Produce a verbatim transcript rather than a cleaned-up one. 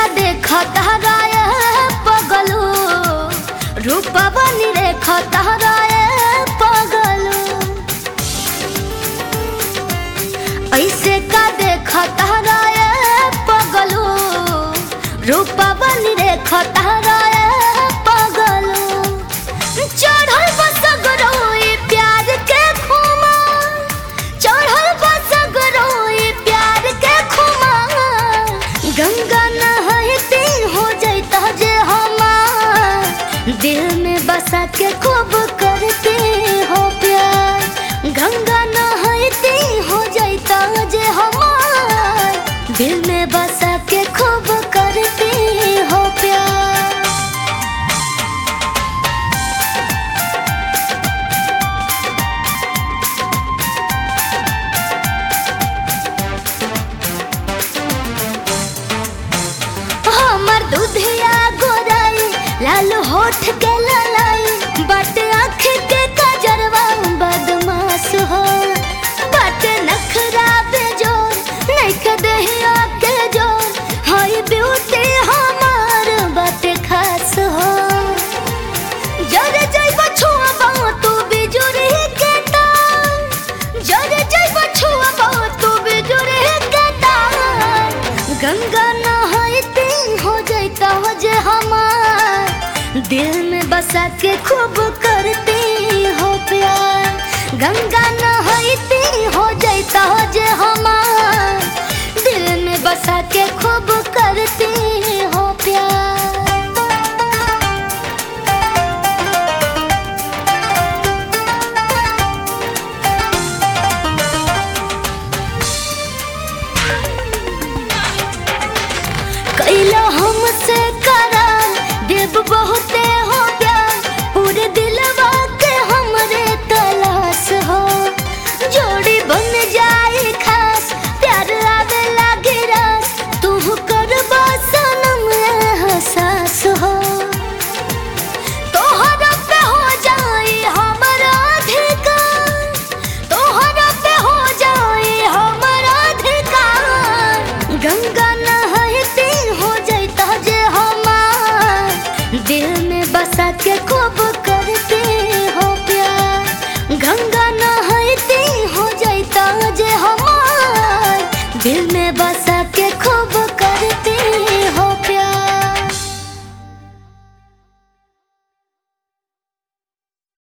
देखा ताराए पगलू रूपवा निरेखा ताराए पगलू ऐसे का देखा ताराए पगलू रूपवा निरेखा ताराए पगलू चढ़ल बसगरोई प्यार के खुमा चढ़ल बसगरोई प्यार के खुमा गंगा नहाती हो जाता जे हमार दिल में बसा के खूब करते हो प्यार गंगा नहाती हो जाता जे हमार दिल में बसा के खूब करते हो प्यार। हमर दूधिया गोराई लाल होठ के ललाई बट आँख के कजरवा बदमाश हो बट नखरा बेजोर नैक देहिया के जोर हाय ब्यूटी हमार बट खास हो जरे जइब छुआ तू बिजुरी के तार जरे जइब छुआ तू बिजुरी के तार गंगा नहाती हो जाता हो जे हमार दिल में बसा के खूब करती हो प्यार गंगा नहाती हो जाता हो जे हमार दिल में बसा के खूब करती हो प्यार। कैला हमसे करार देव बहुते हो प्यार पूरे दिलवा के हमरे तलाश हो जोड़ी बन जाए खास प्यार आवे लागे रास तू करबा सनम एहसास हो तोहरा पे हो जाए हमारा अधिकार तोहरा पे हो जाए हमारा अधिकार गंगा नहाती हो जाता जे हमार दिल में बसा के खूब करते हो प्यार गंगा नहाती हो जाता जे हमार दिल में बसा के खूब करते हो